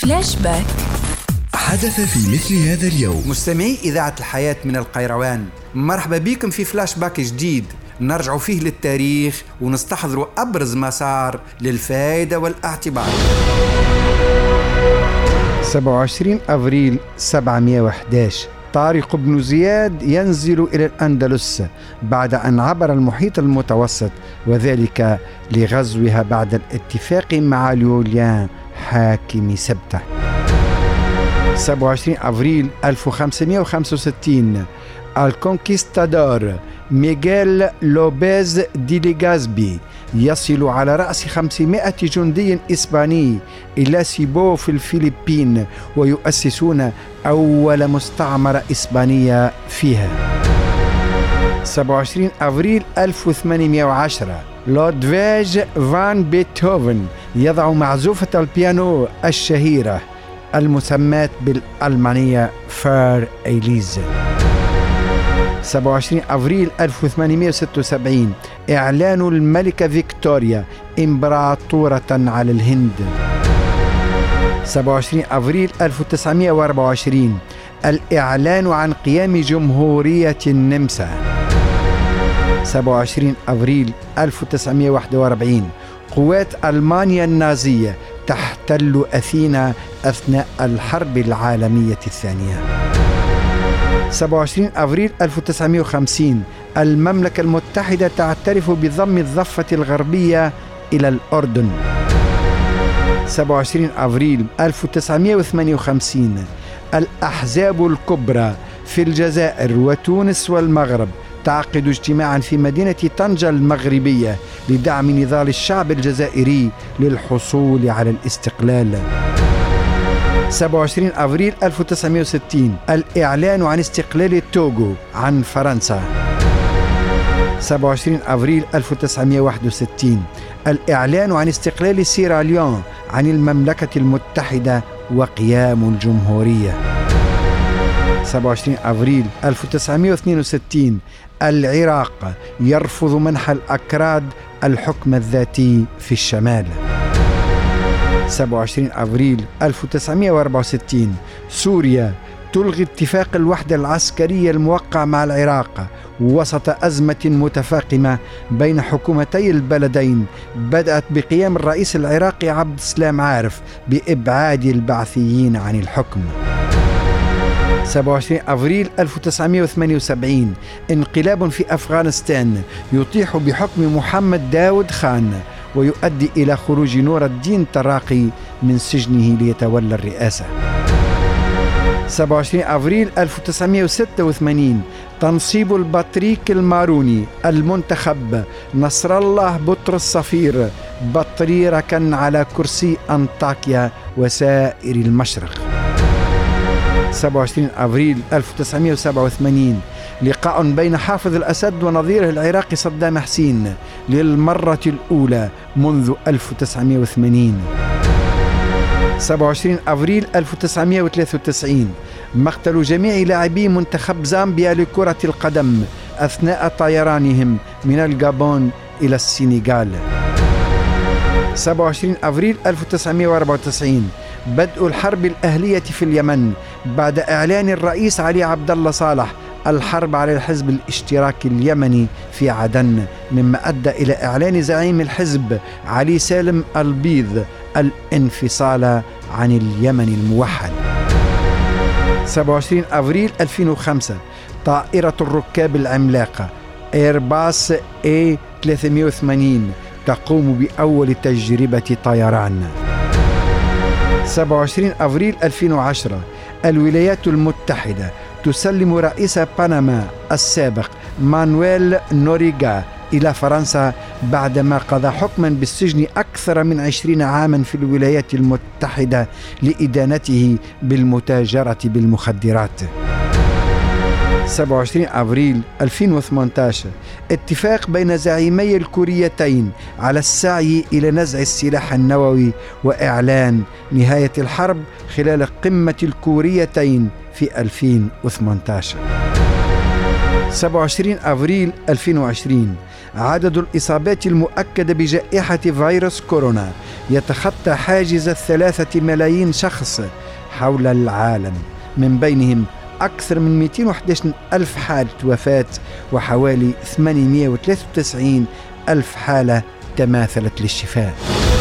فلاش باك. حدث في مثل هذا اليوم. مستمعي إذاعة الحياة من القيروان، مرحبا بكم في فلاش باك جديد نرجع فيه للتاريخ ونستحضر أبرز ما صار للفائدة والاعتبار. 27 أفريل 711 طارق بن زياد ينزل إلى الأندلس بعد أن عبر المحيط المتوسط، وذلك لغزوها بعد الاتفاق مع يوليان حاكم سبتة. 27 أفريل 1565 الكونكيستادور ميغيل لوبيز دي ليغازبي يصل على رأس 500 جندي إسباني إلى سيبو في الفلبين، ويؤسسون أول مستعمرة إسبانية فيها. 27 أفريل 1810 لودفيج فان بيتهوفن يضع معزوفة البيانو الشهيرة المسماة بالألمانية فار إيليز. 27 أفريل 1876 إعلان الملكة فيكتوريا إمبراطورة على الهند. 27 أفريل 1924 الإعلان عن قيام جمهورية النمسا. 27 أفريل 1941 قوات ألمانيا النازية تحتل أثينا أثناء الحرب العالمية الثانية. 27 أفريل 1950 المملكة المتحدة تعترف بضم الضفة الغربية إلى الأردن. 27 أفريل 1958 الأحزاب الكبرى في الجزائر وتونس والمغرب تعقد اجتماعا في مدينة طنجة المغربية لدعم نضال الشعب الجزائري للحصول على الاستقلال. 27 أفريل 1960 الإعلان عن استقلال التوغو عن فرنسا. 27 أفريل 1961 الإعلان عن استقلال سيراليون عن المملكة المتحدة وقيام الجمهورية. 27 أفريل 1962 العراق يرفض منح الأكراد الحكم الذاتي في الشمال. 27 أفريل 1964 سوريا تلغي اتفاق الوحدة العسكرية الموقع مع العراق وسط أزمة متفاقمة بين حكومتي البلدين بدأت بقيام الرئيس العراقي عبد السلام عارف بإبعاد البعثيين عن الحكم. 27 أفريل 1978 انقلاب في أفغانستان يطيح بحكم محمد داود خان ويؤدي إلى خروج نور الدين تراقي من سجنه ليتولى الرئاسة. 27 أفريل 1986 تنصيب البطريك الماروني المنتخب نصر الله بطرس صفير بطريركا على كرسي أنطاكيا وسائر المشرق. 27 أفريل 1987 لقاء بين حافظ الأسد ونظيره العراقي صدام حسين للمرة الأولى منذ 1980. 27 أفريل 1993 مقتل جميع لاعبي منتخب زامبيا لكرة القدم أثناء طيرانهم من الغابون إلى السنغال. 27 أفريل 1994 بدء الحرب الأهلية في اليمن بعد إعلان الرئيس علي عبد الله صالح الحرب على الحزب الاشتراكي اليمني في عدن، مما أدى إلى إعلان زعيم الحزب علي سالم البيض الانفصال عن اليمن الموحد. 27 أفريل 2005 طائرة الركاب العملاقة إيرباص A380 تقوم بأول تجربة طيران. 27 أفريل 2010 الولايات المتحدة تسلم رئيس بنما السابق مانويل نوريغا إلى فرنسا بعدما قضى حكما بالسجن أكثر من 20 عاما في الولايات المتحدة لإدانته بالمتاجرة بالمخدرات. 27 أفريل 2018 اتفاق بين زعيمي الكوريتين على السعي إلى نزع السلاح النووي وإعلان نهاية الحرب خلال قمة الكوريتين في 2018. 27 أفريل 2020 عدد الإصابات المؤكدة بجائحة فيروس كورونا يتخطى حاجز 3 ملايين شخص حول العالم، من بينهم أكثر من 211 ألف حالة وفاة وحوالي 893 ألف حالة تماثلت للشفاء.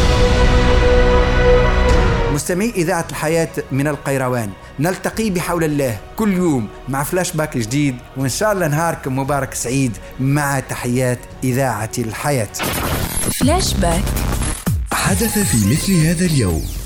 مستمعي إذاعة الحياة من القيروان، نلتقي بحول الله كل يوم مع فلاش باك جديد، وإن شاء الله نهاركم مبارك سعيد، مع تحيات إذاعة الحياة. فلاش باك حدث في مثل هذا اليوم.